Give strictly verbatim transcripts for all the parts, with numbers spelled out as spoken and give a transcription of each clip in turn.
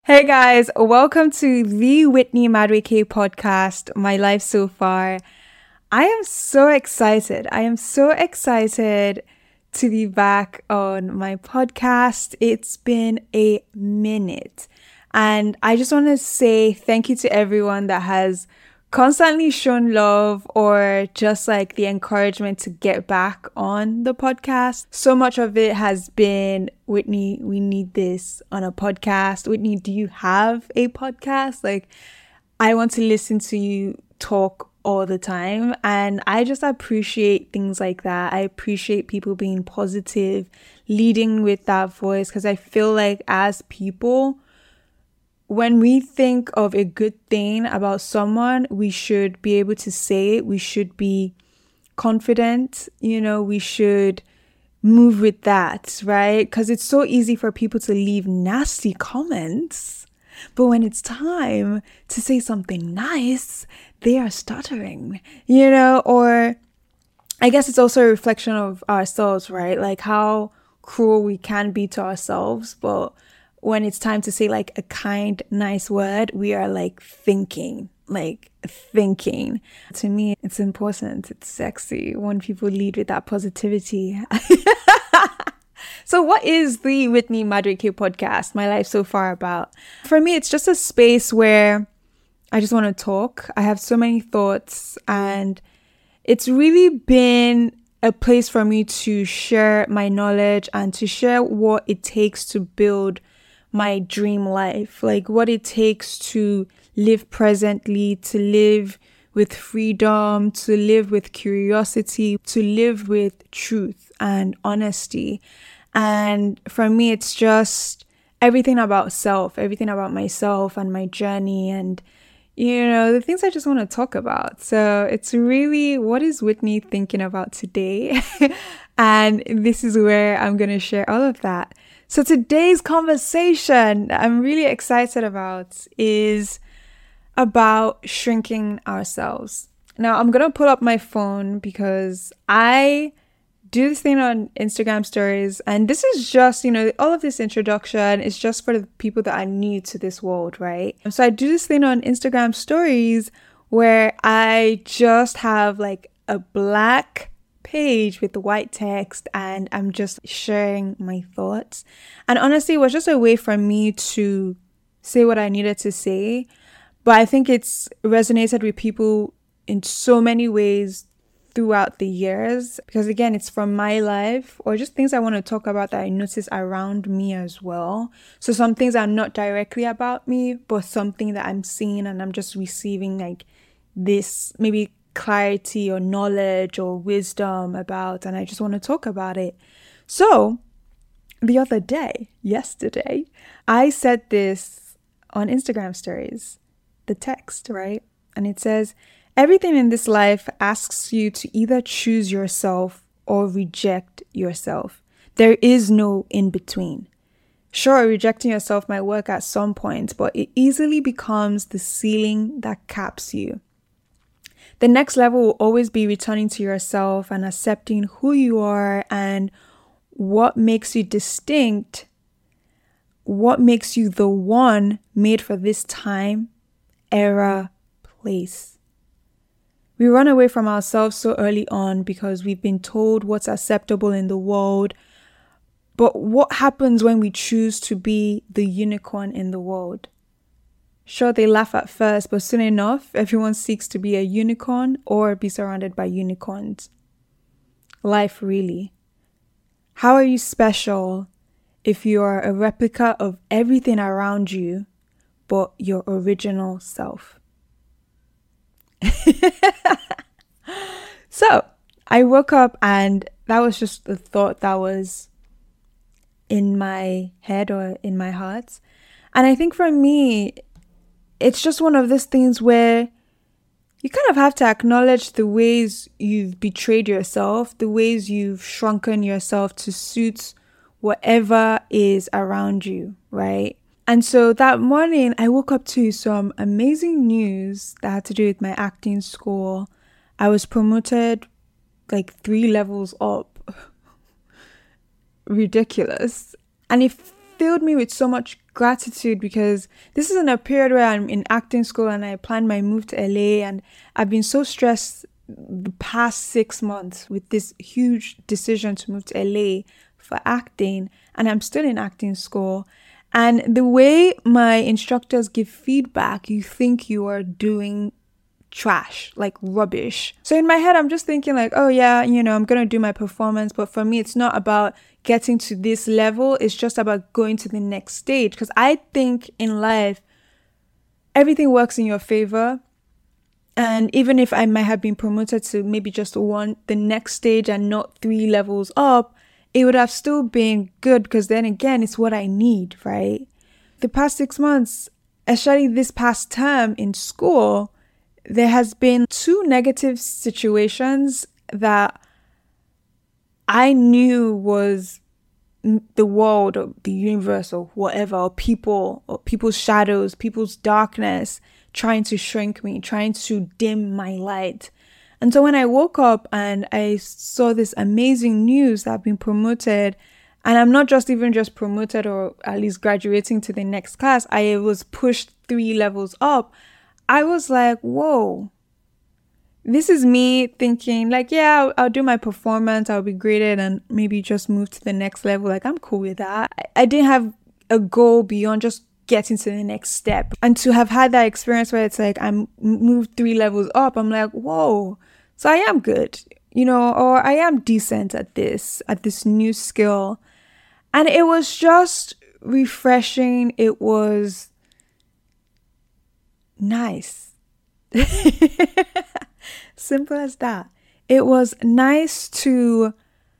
Hey guys, welcome to the Whitney Madueke podcast, My Life So Far. I am so excited. I am so excited to be back on my podcast. It's been a minute. And I just want to say thank you to everyone that has constantly shown love or just like the encouragement to get back on the podcast. So much of it has been, Whitney, we need this on a podcast. Whitney, do you have a podcast? Like, I want to listen to you talk all the time. And I just appreciate things like that. I appreciate people being positive, leading with that voice, because I feel like as people, when we think of a good thing about someone, we should be able to say it. We should be confident. You know, we should move with that, right? Because it's so easy for people to leave nasty comments. But when it's time to say something nice, they are stuttering, you know, or I guess it's also a reflection of ourselves, right? Like how cruel we can be to ourselves, but when it's time to say like a kind, nice word, we are like thinking, like thinking. To me, it's important. It's sexy when people lead with that positivity. So what is the Whitney Madueke podcast, My Life So Far, about? For me, it's just a space where I just want to talk. I have so many thoughts, and it's really been a place for me to share my knowledge and to share what it takes to build my dream life, like what it takes to live presently, to live with freedom, to live with curiosity, to live with truth and honesty. And for me, it's just everything about self, everything about myself and my journey and, you know, the things I just want to talk about. So it's really, what is Whitney thinking about today? And this is where I'm going to share all of that. So today's conversation I'm really excited about is about shrinking ourselves. Now I'm going to pull up my phone because I do this thing on Instagram stories, and this is just, you know, all of this introduction is just for the people that are new to this world, right? So I do this thing on Instagram stories where I just have like a black page with the white text and I'm just sharing my thoughts. And honestly, it was just a way for me to say what I needed to say. But I think it's resonated with people in so many ways throughout the years, because again, it's from my life or just things I want to talk about that I notice around me as well. So some things are not directly about me, but something that I'm seeing and I'm just receiving like this maybe clarity or knowledge or wisdom about, and I just want to talk about it. So the other day, yesterday, I said this on Instagram stories, the text, right? And it says, everything in this life asks you to either choose yourself or reject yourself. There is no in between. Sure, rejecting yourself might work at some point, but it easily becomes the ceiling that caps you. The next level will always be returning to yourself and accepting who you are and what makes you distinct, what makes you the one made for this time, era, place. We run away from ourselves so early on because we've been told what's acceptable in the world. But what happens when we choose to be the unicorn in the world? Sure, they laugh at first, but soon enough, everyone seeks to be a unicorn or be surrounded by unicorns. Life, really. How are you special if you are a replica of everything around you, but your original self? So, I woke up and that was just the thought that was in my head or in my heart. And I think for me, it's just one of those things where you kind of have to acknowledge the ways you've betrayed yourself, the ways you've shrunken yourself to suit whatever is around you, right? And so that morning, I woke up to some amazing news that had to do with my acting school. I was promoted like three levels up. Ridiculous. And it filled me with so much gratitude because this is in a period where I'm in acting school and I planned my move to L A, and I've been so stressed the past six months with this huge decision to move to L A for acting, and I'm still in acting school. And the way my instructors give feedback, you think you are doing trash, like rubbish. So in my head, I'm just thinking like, oh yeah, you know, I'm going to do my performance. But for me, it's not about getting to this level. It's just about going to the next stage. Because I think in life, everything works in your favor. And even if I might have been promoted to maybe just one, the next stage and not three levels up, it would have still been good because then again, it's what I need, right? The past six months, especially this past term in school, there has been two negative situations that I knew was the world or the universe or whatever, or people or people's shadows, people's darkness trying to shrink me, trying to dim my light. And so when I woke up and I saw this amazing news that I've been promoted, and I'm not just even just promoted or at least graduating to the next class, I was pushed three levels up. I was like, whoa, this is me thinking like, yeah, I'll, I'll do my performance, I'll be graded and maybe just move to the next level. Like, I'm cool with that. I, I didn't have a goal beyond just getting to the next step. And to have had that experience where it's like I'm moved three levels up, I'm like, whoa, so I am good, you know, or I am decent at this, at this new skill. And it was just refreshing. It was nice. Simple as that. It was nice to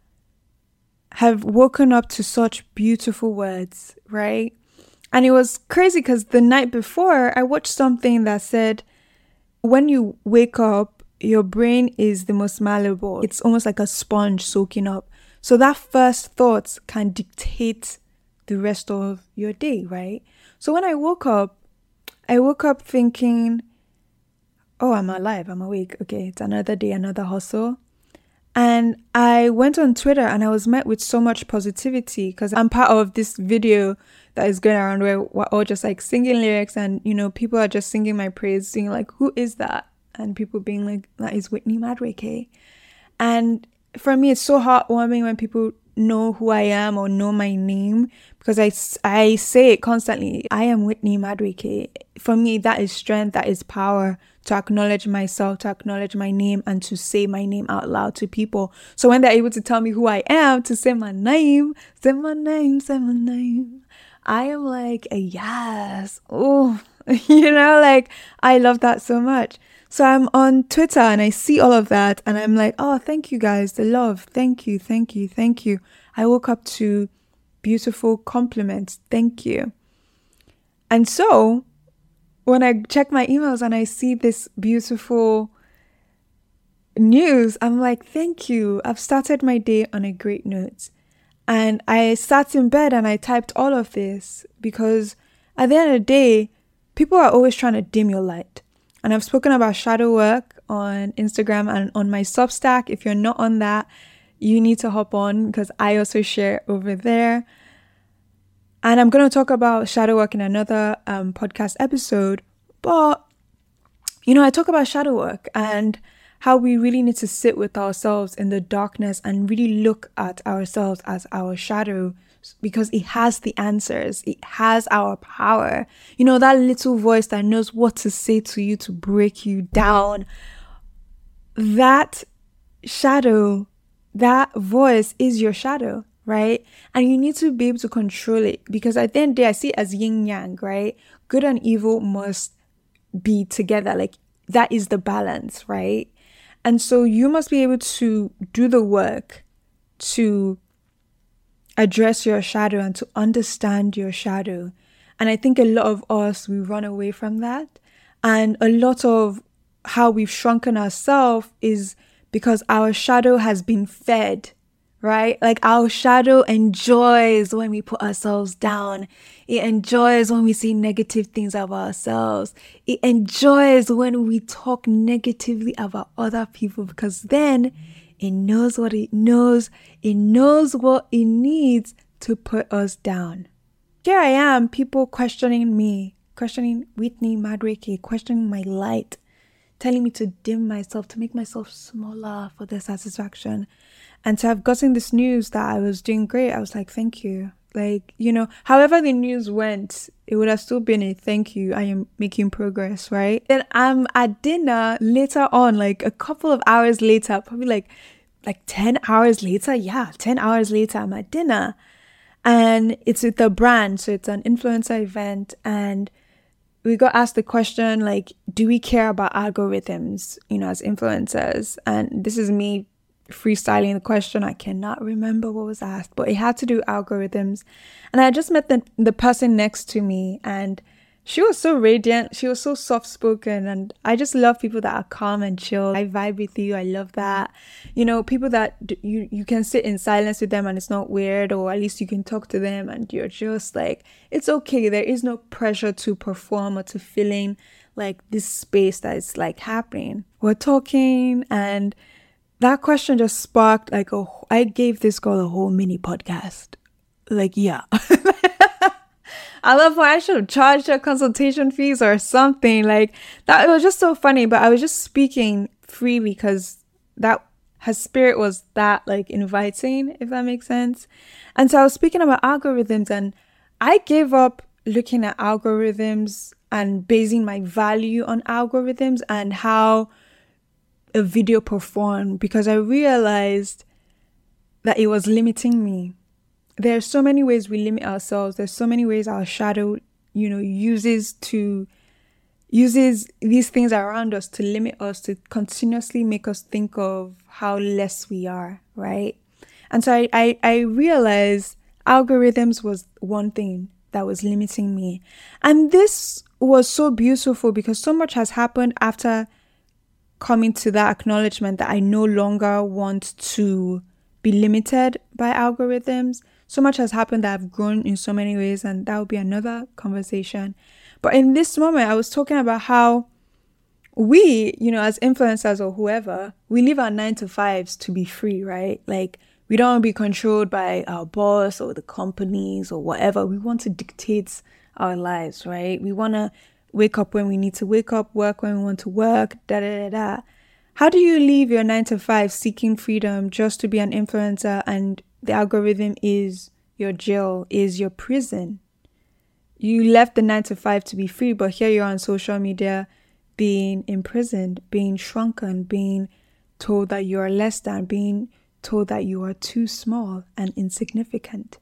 have woken up to such beautiful words, right? And it was crazy because the night before I watched something that said, when you wake up, your brain is the most malleable. It's almost like a sponge soaking up. So that first thought can dictate the rest of your day, right? So when I woke up, I woke up thinking, oh, I'm alive, I'm awake. Okay, it's another day, another hustle. And I went on Twitter and I was met with so much positivity because I'm part of this video that is going around where we're all just like singing lyrics and, you know, people are just singing my praise, singing like, who is that? And people being like, that is Whitney Madueke. And for me, it's so heartwarming when people know who I am or know my name, because I, I say it constantly. I am Whitney Madueke. For me, that is strength, that is power, to acknowledge myself, to acknowledge my name, and to say my name out loud to people. So when they're able to tell me who I am, to say my name, say my name, say my name, I am like, a yes. Oh, you know, like, I love that so much. So I'm on Twitter and I see all of that and I'm like, oh, thank you guys, the love. Thank you, thank you, thank you. I woke up to beautiful compliments. Thank you. And so when I check my emails and I see this beautiful news, I'm like, thank you. I've started my day on a great note. And I sat in bed and I typed all of this because at the end of the day, people are always trying to dim your light. And I've spoken about shadow work on Instagram and on my Substack. If you're not on that, you need to hop on because I also share over there. And I'm going to talk about shadow work in another um, podcast episode. But, you know, I talk about shadow work and how we really need to sit with ourselves in the darkness and really look at ourselves as our shadow, because it has the answers. It has our power. You know, that little voice that knows what to say to you to break you down. That shadow, that voice is your shadow, right? And you need to be able to control it, because at the end of the day, I see it as yin yang, right? Good and evil must be together. Like, that is the balance, right? And so you must be able to do the work to address your shadow and to understand your shadow. And I think a lot of us, we run away from that. And a lot of how we've shrunken ourselves is because our shadow has been fed, right? Like, our shadow enjoys when we put ourselves down. It enjoys when we say negative things about ourselves. It enjoys when we talk negatively about other people, because then it knows what it knows. It knows what it needs to put us down, here I am, people questioning me, questioning Whitney Madueke, questioning my light, telling me to dim myself, to make myself smaller for their satisfaction. And to have gotten this news that I was doing great, I was like, thank you. Like, you know, however the news went, it would have still been a thank you. I am making progress, right? Then I'm at dinner later on, like a couple of hours later, probably like like ten hours later. Yeah, ten hours later, I'm at dinner. And it's with a brand, so it's an influencer event. And we got asked the question, like, do we care about algorithms, you know, as influencers? And this is me freestyling the question. I cannot remember what was asked, but it had to do with algorithms. And I just met the, the person next to me, and she was so radiant. She was so soft-spoken, and I just love people that are calm and chill. I vibe with you. I love that. You know, people that d- you, you can sit in silence with them and it's not weird, or at least you can talk to them and you're just like, it's okay. There is no pressure to perform or to fill in like this space that is like happening. We're talking, and that question just sparked like a, I gave this girl a whole mini podcast. Like, yeah. I love why I should have charged her consultation fees or something like that. It was just so funny, but I was just speaking freely because that her spirit was that like inviting, if that makes sense. And so I was speaking about algorithms, and I gave up looking at algorithms and basing my value on algorithms and how a video performed, because I realized that it was limiting me. There are so many ways we limit ourselves. There's so many ways our shadow, you know, uses to uses these things around us to limit us, to continuously make us think of how less we are, right? And so I, I, I realized algorithms was one thing that was limiting me. And this was so beautiful because so much has happened after coming to that acknowledgement that I no longer want to be limited by algorithms. So much has happened that I've grown in so many ways, and that will be another conversation. But in this moment, I was talking about how we, you know, as influencers or whoever, we live our nine to fives to be free, right? Like, we don't want to be controlled by our boss or the companies or whatever. We want to dictate our lives, right? We want to wake up when we need to wake up, work when we want to work, da da da da. How do you leave your nine to five seeking freedom just to be an influencer, and the algorithm is your jail, is your prison? You left the nine to five to be free, but here you're on social media being imprisoned, being shrunken, being told that you are less than, being told that you are too small and insignificant.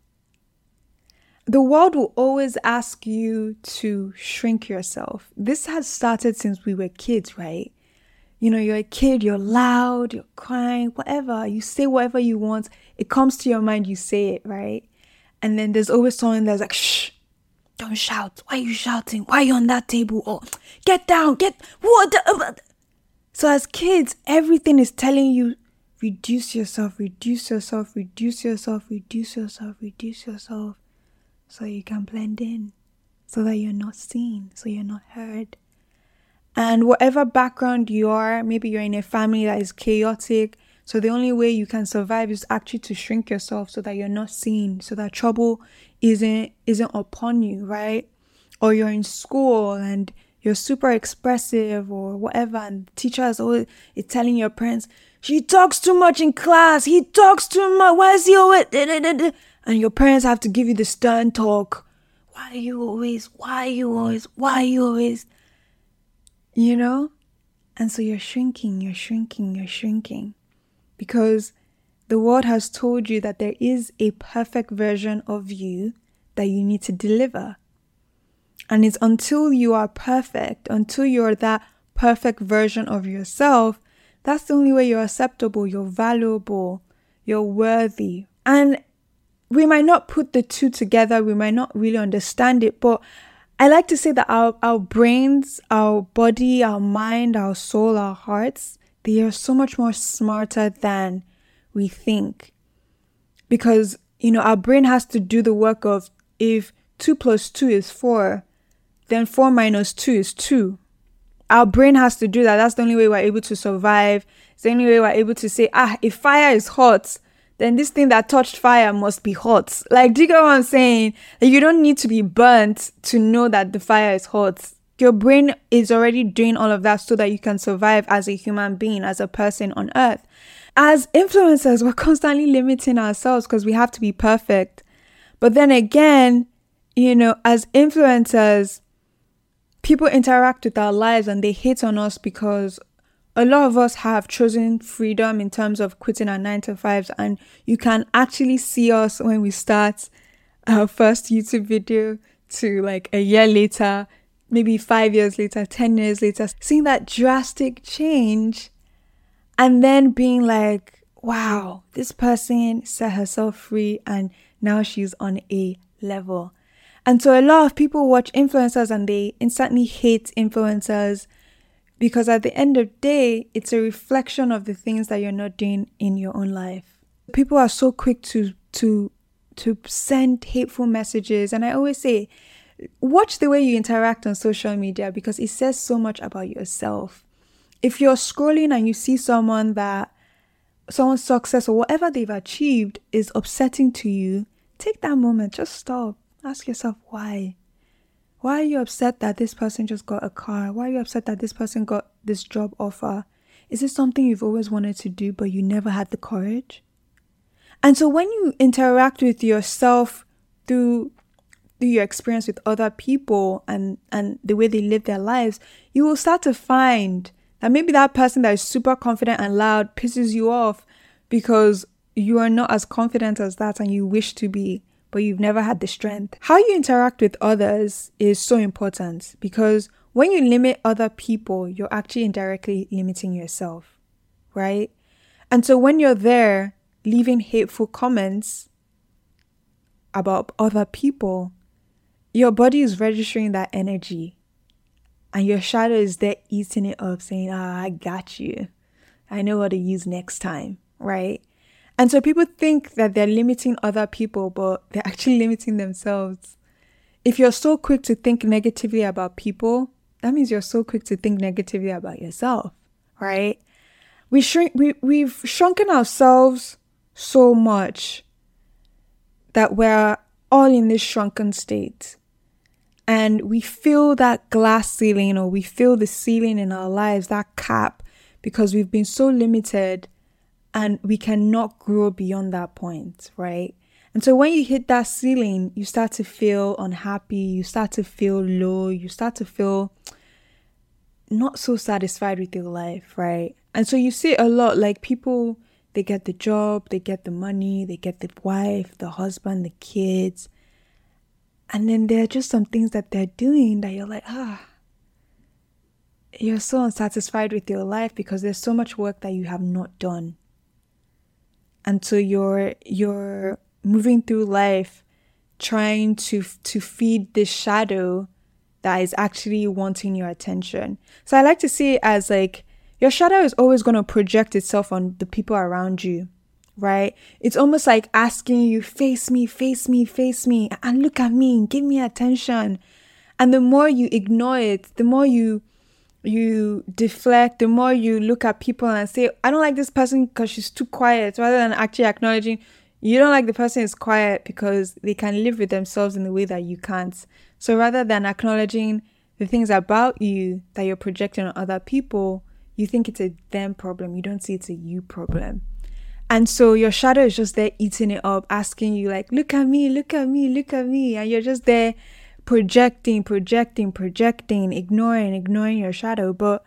The world will always ask you to shrink yourself. This has started since we were kids, right? You know, you're a kid, you're loud, you're crying, whatever. You say whatever you want. It comes to your mind, you say it, right? And then there's always someone that's like, shh, don't shout. Why are you shouting? Why are you on that table? Oh, get down, get, what? So as kids, everything is telling you, reduce yourself, reduce yourself, reduce yourself, reduce yourself, reduce yourself, so you can blend in, so that you're not seen, so you're not heard. And whatever background you are, maybe you're in a family that is chaotic, so the only way you can survive is actually to shrink yourself so that you're not seen, so that trouble isn't isn't upon you, right? Or you're in school and you're super expressive or whatever, and teachers always is telling your parents, she talks too much in class, he talks too much, why is he always, and your parents have to give you the stern talk. Why are you always, why are you always, why are you always, you know? And so you're shrinking, you're shrinking, you're shrinking. Because the world has told you that there is a perfect version of you that you need to deliver. And it's until you are perfect, until you're that perfect version of yourself, that's the only way you're acceptable, you're valuable, you're worthy. And we might not put the two together, we might not really understand it, but I like to say that our, our brains, our body, our mind, our soul, our hearts, they are so much more smarter than we think. Because, you know, our brain has to do the work of, if two plus two is four, then four minus two is two. Our brain has to do that. That's the only way we're able to survive. It's the only way we're able to say, ah, if fire is hot, then this thing that touched fire must be hot. Like, do you get what I'm saying? Like, you don't need to be burnt to know that the fire is hot. Your brain is already doing all of that so that you can survive as a human being, as a person on earth. As influencers, we're constantly limiting ourselves because we have to be perfect. But then again, you know, as influencers, people interact with our lives and they hate on us because a lot of us have chosen freedom in terms of quitting our nine to fives. And you can actually see us when we start our first YouTube video to like a year later, maybe five years later, ten years later, seeing that drastic change and then being like, wow, this person set herself free and now she's on a level. And so a lot of people watch influencers and they instantly hate influencers because at the end of the day, it's a reflection of the things that you're not doing in your own life. People are so quick to to to send hateful messages. And I always say, watch the way you interact on social media because it says so much about yourself. If you're scrolling and you see someone that someone's success or whatever they've achieved is upsetting to you, take that moment, just stop. Ask yourself why. Why are you upset that this person just got a car? Why are you upset that this person got this job offer? Is it something you've always wanted to do but you never had the courage? And so when you interact with yourself through, through your experience with other people and, and the way they live their lives, you will start to find that maybe that person that is super confident and loud pisses you off because you are not as confident as that and you wish to be, but you've never had the strength. How you interact with others is so important because when you limit other people, you're actually indirectly limiting yourself, right? And so when you're there leaving hateful comments about other people, your body is registering that energy and your shadow is there eating it up saying, ah, I got you. I know what to use next time, right? And so people think that they're limiting other people, but they're actually limiting themselves. If you're so quick to think negatively about people, that means you're so quick to think negatively about yourself, right? We shrink, we, we've shrunken ourselves so much that we're all in this shrunken state. And we feel that glass ceiling, or we feel the ceiling in our lives, that cap, because we've been so limited and we cannot grow beyond that point, right? And so when you hit that ceiling, you start to feel unhappy, you start to feel low, you start to feel not so satisfied with your life, right? And so you see a lot, like people, they get the job, they get the money, they get the wife, the husband, the kids. And then there are just some things that they're doing that you're like, ah, you're so unsatisfied with your life because there's so much work that you have not done. And so you're you're moving through life trying to to feed this shadow that is actually wanting your attention. So I like to see it as like your shadow is always going to project itself on the people around you, right? It's almost like asking you, face me, face me, face me, and look at me, give me attention. And the more you ignore it, the more you you deflect, the more you look at people and say, I don't like this person because she's too quiet, rather than actually acknowledging you don't like the person is quiet because they can live with themselves in the way that you can't. So rather than acknowledging the things about you that you're projecting on other people, you think it's a them problem. You don't see it's a you problem. And so your shadow is just there eating it up, asking you like, look at me, look at me, look at me. And you're just there projecting, projecting, projecting, ignoring, ignoring your shadow. But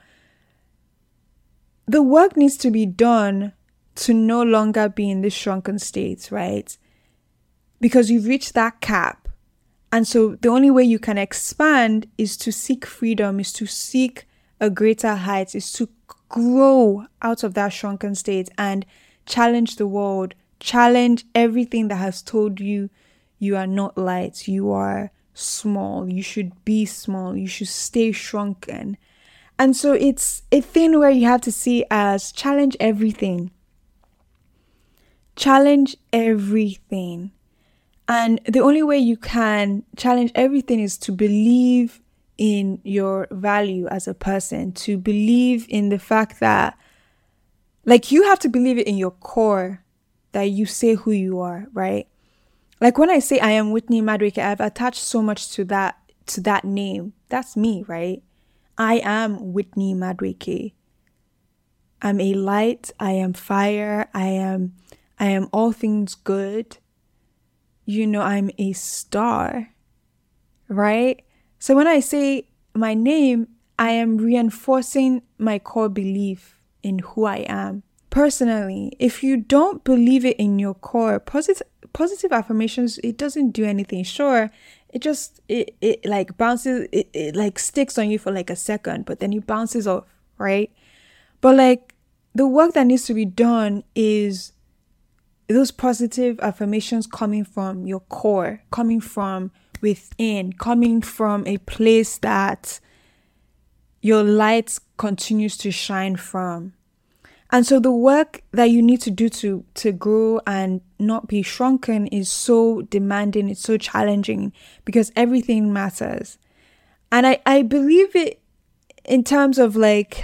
the work needs to be done to no longer be in this shrunken state, right? Because you've reached that cap. And so the only way you can expand is to seek freedom, is to seek a greater height, is to grow out of that shrunken state and challenge the world, challenge everything that has told you you are not light, you are small, you should be small, you should stay shrunken. And so it's a thing where you have to see as challenge everything. Challenge everything. And the only way you can challenge everything is to believe in your value as a person, to believe in the fact that, like, you have to believe it in your core that you say who you are, right? Like when I say I am Whitney Madueke, I've attached so much to that to that name. That's me, right? I am Whitney Madueke. I'm a light, I am fire, I am I am all things good. You know, I'm a star, right? So when I say my name, I am reinforcing my core belief in who I am. Personally, if you don't believe it in your core, positive positive affirmations, it doesn't do anything. Sure, it just it, it like bounces, it, it like sticks on you for like a second, but then it bounces off, right? But like the work that needs to be done is those positive affirmations coming from your core, coming from within, coming from a place that your light continues to shine from. And so the work that you need to do to, to grow and not be shrunken is so demanding, it's so challenging because everything matters. And I, I believe it in terms of like,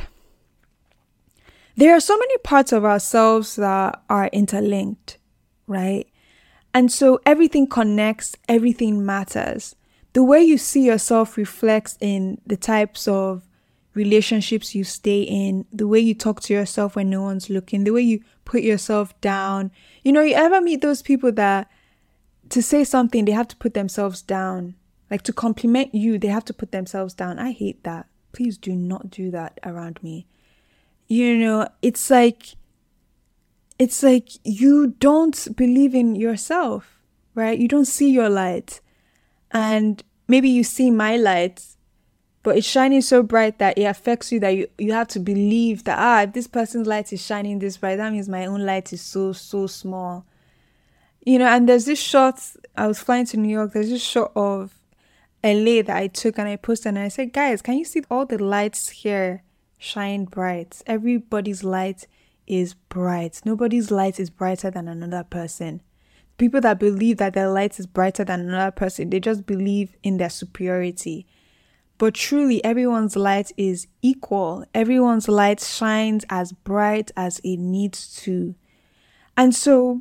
there are so many parts of ourselves that are interlinked, right? And so everything connects, everything matters. The way you see yourself reflects in the types of relationships you stay in, the way you talk to yourself when no one's looking, the way you put yourself down. You know, you ever meet those people that to say something, they have to put themselves down. Like to compliment you, they have to put themselves down. I hate that. Please do not do that around me. You know, it's like, it's like you don't believe in yourself, right? You don't see your light. And maybe you see my light, but it's shining so bright that it affects you that you, you have to believe that, ah, if this person's light is shining this bright, that means my own light is so, so small. You know, and there's this shot, I was flying to New York, there's this shot of L A that I took and I posted and I said, guys, can you see all the lights here shine bright? Everybody's light is bright. Nobody's light is brighter than another person. People that believe that their light is brighter than another person, they just believe in their superiority. But truly, everyone's light is equal. Everyone's light shines as bright as it needs to. And so,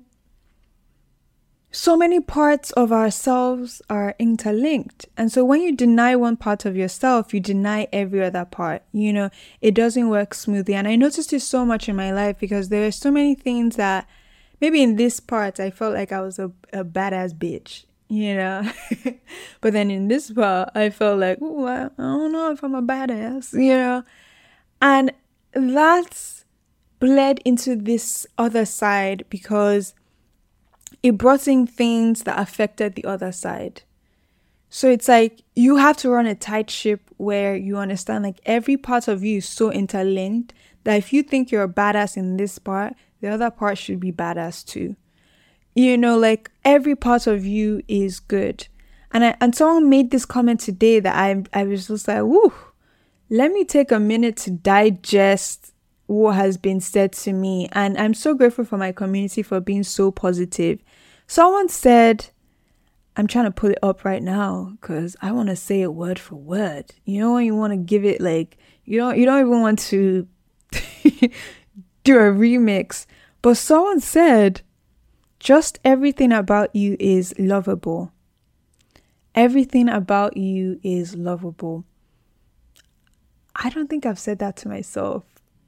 so many parts of ourselves are interlinked. And so when you deny one part of yourself, you deny every other part. You know, it doesn't work smoothly. And I noticed this so much in my life because there are so many things that maybe in this part, I felt like I was a, a badass bitch. You know, but then in this part, I felt like, oh, I, I don't know if I'm a badass, you know, and that's bled into this other side because it brought in things that affected the other side. So it's like you have to run a tight ship where you understand like every part of you is so interlinked that if you think you're a badass in this part, the other part should be badass too. You know, like every part of you is good. And I, and someone made this comment today that I I was just like, woo, let me take a minute to digest what has been said to me. And I'm so grateful for my community for being so positive. Someone said, I'm trying to pull it up right now because I want to say it word for word. You know, when you want to give it like, you don't, you don't even want to do a remix. But someone said, just everything about you is lovable. Everything about you is lovable. I don't think I've said that to myself.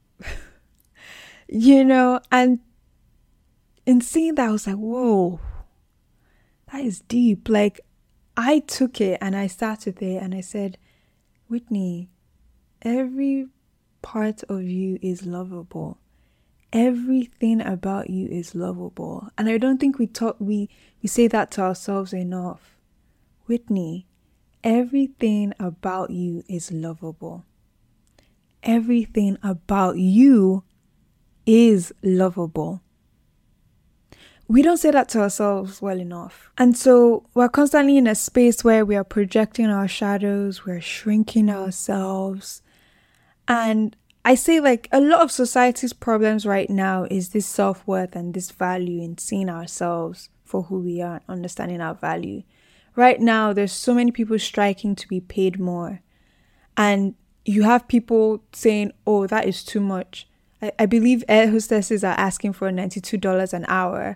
You know, and in seeing that, I was like, whoa, that is deep. Like, I took it and I started there and I said, Whitney, every part of you is lovable. Everything about you is lovable. And I don't think we talk we we say that to ourselves enough. Whitney, everything about you is lovable. Everything about you is lovable. We don't say that to ourselves well enough. And so we're constantly in a space where we are projecting our shadows, we're shrinking ourselves. And I say like a lot of society's problems right now is this self-worth and this value in seeing ourselves for who we are, understanding our value. Right now, there's so many people striking to be paid more. And you have people saying, oh, that is too much. I, I believe air hostesses are asking for ninety-two dollars an hour.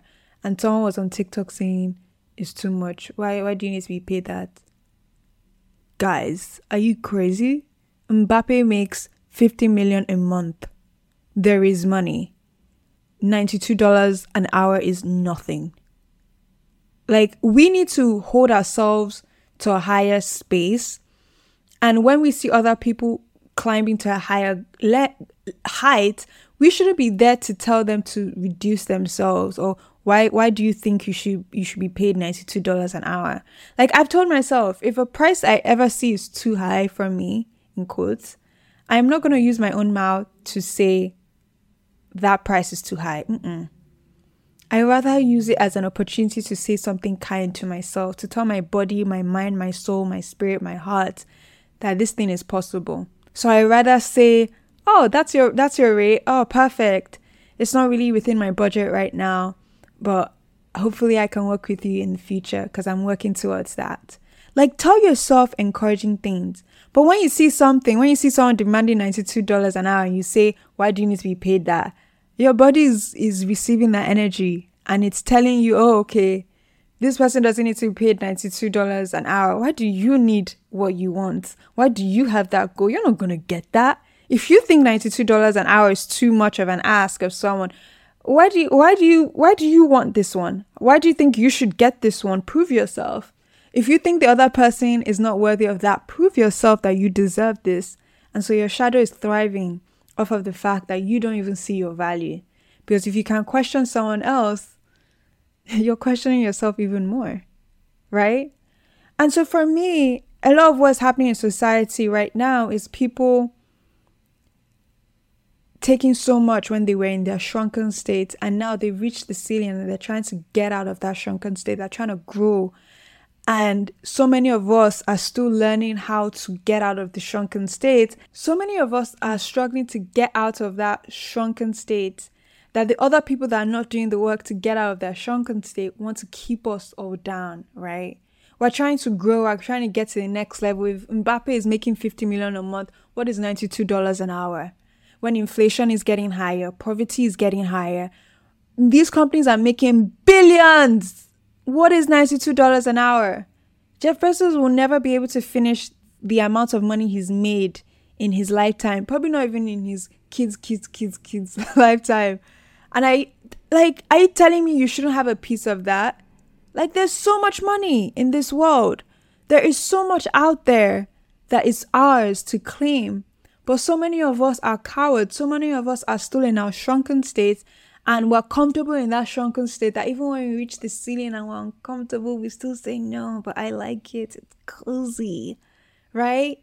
and someone was on TikTok saying it's too much. Why why do you need to be paid that? Guys, are you crazy? Mbappe makes fifty million a month. There is money. ninety-two dollars an hour is nothing. Like, we need to hold ourselves to a higher space. And when we see other people climbing to a higher le- height, we shouldn't be there to tell them to reduce themselves, or why why do you think you should you should be paid ninety-two dollars an hour? Like, I've told myself, if a price I ever see is too high for me, in quotes, I'm not going to use my own mouth to say that price is too high. Mm-mm. I rather use it as an opportunity to say something kind to myself, to tell my body, my mind, my soul, my spirit, my heart that this thing is possible. So I rather say, oh, that's your that's your rate. Oh, perfect. It's not really within my budget right now, but hopefully I can work with you in the future because I'm working towards that. Like, tell yourself encouraging things. But when you see something, when you see someone demanding ninety-two dollars an hour and you say, why do you need to be paid that? Your body is, is receiving that energy and it's telling you, oh, okay, this person doesn't need to be paid ninety-two dollars an hour. Why do you need what you want? Why do you have that goal? You're not going to get that. If you think ninety-two dollars an hour is too much of an ask of someone, why do you, why do you, why do you want this one? Why do you think you should get this one? Prove yourself. If you think the other person is not worthy of that, prove yourself that you deserve this. And so your shadow is thriving off of the fact that you don't even see your value. Because if you can question someone else, you're questioning yourself even more, right? And so for me, a lot of what's happening in society right now is people taking so much when they were in their shrunken state, and now they've reached the ceiling and they're trying to get out of that shrunken state. They're trying to grow. And so many of us are still learning how to get out of the shrunken state. So many of us are struggling to get out of that shrunken state, that the other people that are not doing the work to get out of their shrunken state want to keep us all down, right? We're trying to grow. We're trying to get to the next level. If Mbappe is making fifty million a month, what is ninety-two dollars an hour? When inflation is getting higher, poverty is getting higher, these companies are making billions. What is ninety-two dollars an hour? Jeff Bezos will never be able to finish the amount of money he's made in his lifetime. Probably not even in his kids, kids, kids, kids' lifetime. And I, like, are you telling me you shouldn't have a piece of that? Like, there's so much money in this world. There is so much out there that is ours to claim. But so many of us are cowards. So many of us are still in our shrunken state. And we're comfortable in that shrunken state that even when we reach the ceiling and we're uncomfortable, we still say, no, but I like it. It's cozy, right?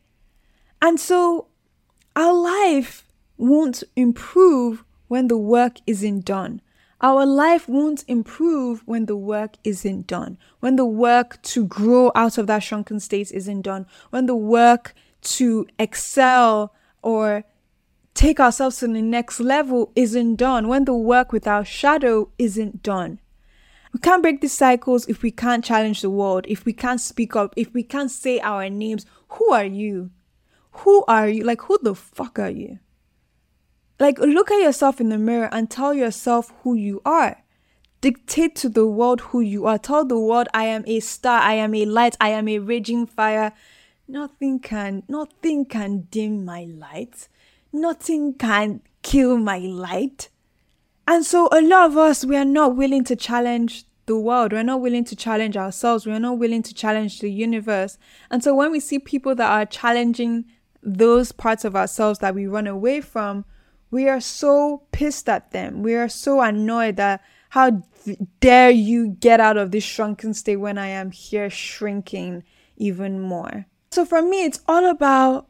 And so our life won't improve when the work isn't done. Our life won't improve when the work isn't done. When the work to grow out of that shrunken state isn't done. When the work to excel or take ourselves to the next level isn't done, when the work with our shadow isn't done. We can't break these cycles if we can't challenge the world, if we can't speak up, if we can't say our names. Who are you? Who are you? Like, who the fuck are you? Like, look at yourself in the mirror and tell yourself who you are. Dictate to the world who you are. Tell the world, I am a star, I am a light, I am a raging fire. Nothing can, nothing can dim my light. Nothing can kill my light. And so a lot of us, we are not willing to challenge the world. We're not willing to challenge ourselves. We're not willing to challenge the universe. And so when we see people that are challenging those parts of ourselves that we run away from, we are so pissed at them. We are so annoyed that how dare you get out of this shrunken state when I am here shrinking even more. So for me, it's all about,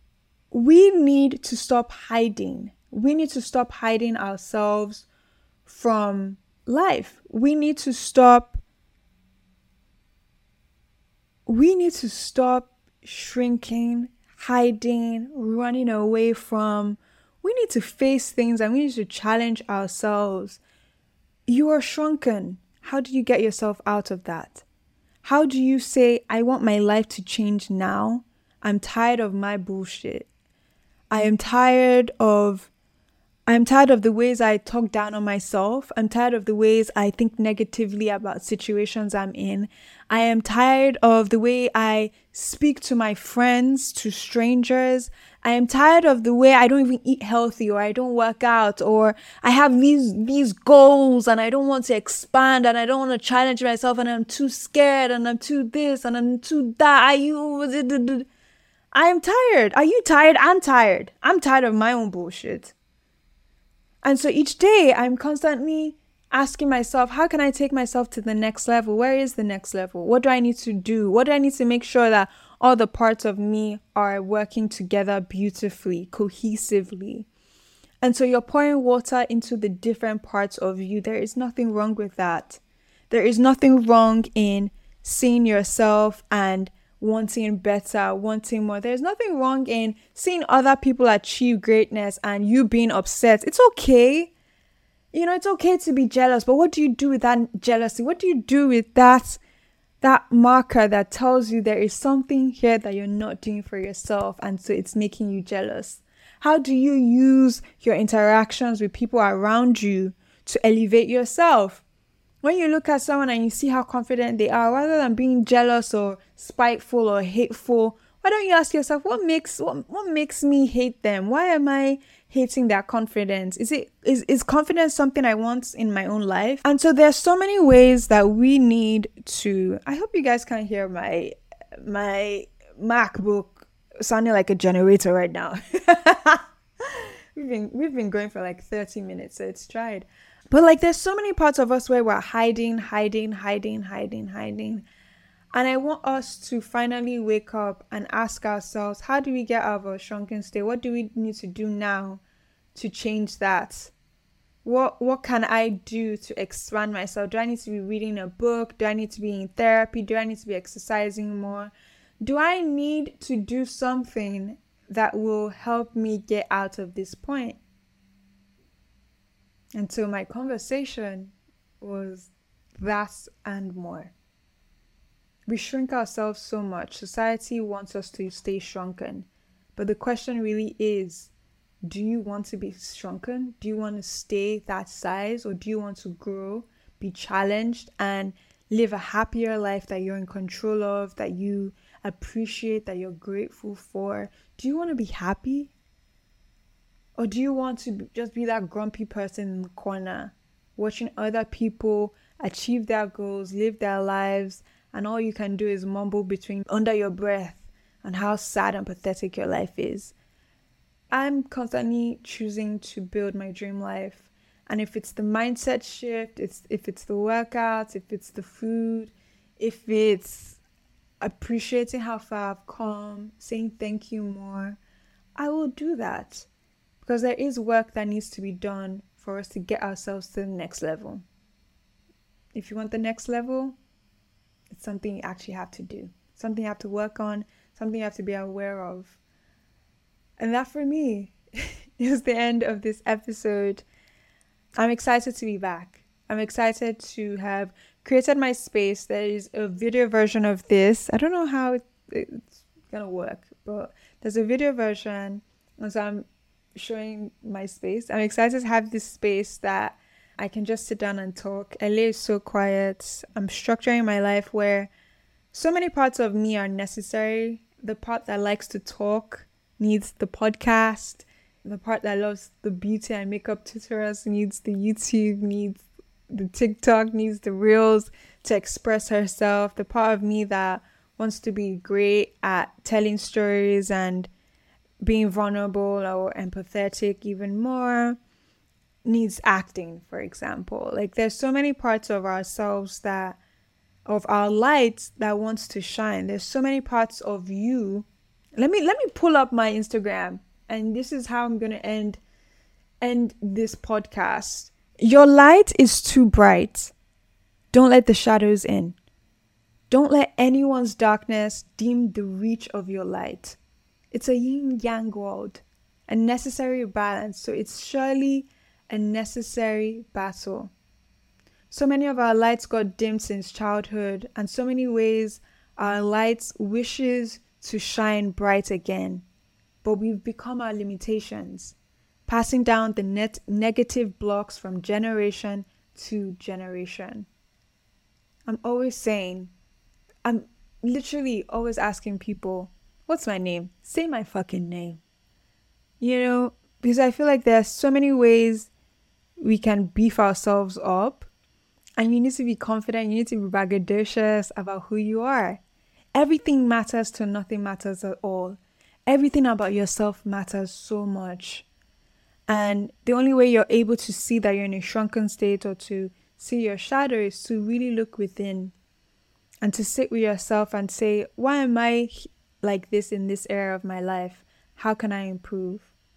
we need to stop hiding. We need to stop hiding ourselves from life. We need to stop. We need to stop shrinking, hiding, running away from. We need to face things and we need to challenge ourselves. You are shrunken. How do you get yourself out of that? How do you say, I want my life to change now? I'm tired of my bullshit. I am tired of I'm tired of the ways I talk down on myself. I'm tired of the ways I think negatively about situations I'm in. I am tired of the way I speak to my friends, to strangers. I am tired of the way I don't even eat healthy, or I don't work out, or I have these these goals and I don't want to expand and I don't want to challenge myself and I'm too scared and I'm too this and I'm too that. Are you I am tired. Are you tired? I'm tired. I'm tired of my own bullshit. And so each day I'm constantly asking myself, how can I take myself to the next level? Where is the next level? What do I need to do? What do I need to make sure that all the parts of me are working together beautifully, cohesively? And so you're pouring water into the different parts of you. There is nothing wrong with that. There is nothing wrong in seeing yourself and wanting better, wanting more. There's nothing wrong in seeing other people achieve greatness and you being upset. It's okay. You know, it's okay to be jealous, but what do you do with that jealousy? What do you do with that, that marker that tells you there is something here that you're not doing for yourself, and so it's making you jealous? How do you use your interactions with people around you to elevate yourself? When you look at someone and you see how confident they are, rather than being jealous or spiteful or hateful, why don't you ask yourself, what makes what, what makes me hate them? Why am I hating their confidence? Is it is, is confidence something I want in my own life? And so there's so many ways that we need to, I hope you guys can hear my my MacBook sounding like a generator right now. we've been we've been going for like thirty minutes, so it's tried. But like there's so many parts of us where we're hiding, hiding, hiding, hiding, hiding. And I want us to finally wake up and ask ourselves, how do we get out of our shrunken state? What do we need to do now to change that? What what can I do to expand myself? Do I need to be reading a book? Do I need to be in therapy? Do I need to be exercising more? Do I need to do something that will help me get out of this point? And so my conversation was that and more. We shrink ourselves so much. Society wants us to stay shrunken. But the question really is, do you want to be shrunken? Do you want to stay that size? Or do you want to grow, be challenged, and live a happier life that you're in control of, that you appreciate, that you're grateful for? Do you want to be happy? Or do you want to just be that grumpy person in the corner, watching other people achieve their goals, live their lives, and all you can do is mumble between under your breath and how sad and pathetic your life is? I'm constantly choosing to build my dream life. And if it's the mindset shift, it's if it's the workouts, if it's the food, if it's appreciating how far I've come, saying thank you more, I will do that. Because there is work that needs to be done for us to get ourselves to the next level. If you want the next level, it's something you actually have to do. Something you have to work on, something you have to be aware of. And that for me is the end of this episode. I'm excited to be back. I'm excited to have created my space. There is a video version of this. I don't know how it, it's going to work, but there's a video version. And so I'm showing my space. I'm excited to have this space that I can just sit down and talk. L A is so quiet. I'm structuring my life where so many parts of me are necessary. The part that likes to talk needs the podcast. The part that loves the beauty and makeup tutorials needs the YouTube, needs the TikTok, needs the Reels to express herself. The part of me that wants to be great at telling stories and being vulnerable or empathetic even more needs acting, for example. Like there's so many parts of ourselves that, of our light that wants to shine. There's so many parts of you. Let me let me pull up my Instagram, and this is how I'm gonna end end this podcast. Your light is too bright. Don't let the shadows in. Don't let anyone's darkness dim the reach of your light. It's a yin-yang world, a necessary balance. So it's surely a necessary battle. So many of our lights got dimmed since childhood, and so many ways our light wishes to shine bright again. But we've become our limitations. passing down the net negative blocks from generation to generation. I'm always saying, I'm literally always asking people, what's my name? Say my fucking name. You know, because I feel like there are so many ways we can beef ourselves up, and you need to be confident, you need to be braggadocious about who you are. Everything matters till nothing matters at all. Everything about yourself matters so much. And the only way you're able to see that you're in a shrunken state or to see your shadow is to really look within and to sit with yourself and say, why am I like this in this area of my life? How can I improve?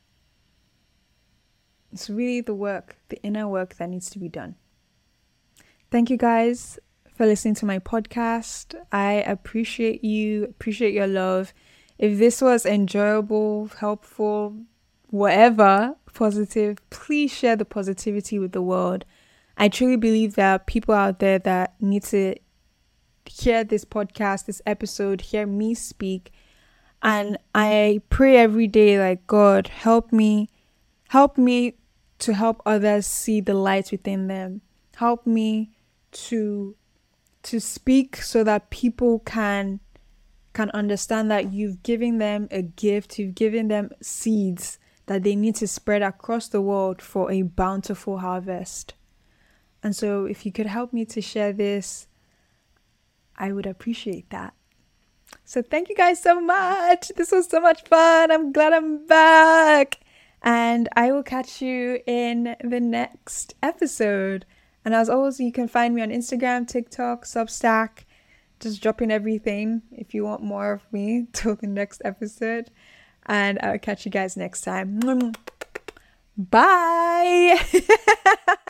It's really the work, the inner work that needs to be done. Thank you guys for listening to my podcast. I appreciate you, appreciate your love. If this was enjoyable, helpful, whatever, positive, please share the positivity with the world. I truly believe there are people out there that need to hear this podcast, this episode, hear me speak. And I pray every day, like, God, help me, help me to help others see the light within them. Help me to to speak so that people can can understand that you've given them a gift, you've given them seeds that they need to spread across the world for a bountiful harvest. And so if you could help me to share this, I would appreciate that. So thank you guys so much. This was so much fun. I'm glad I'm back. And I will catch you in the next episode. And as always, you can find me on Instagram, TikTok, Substack. Just dropping everything if you want more of me till the next episode. And I'll catch you guys next time. Bye.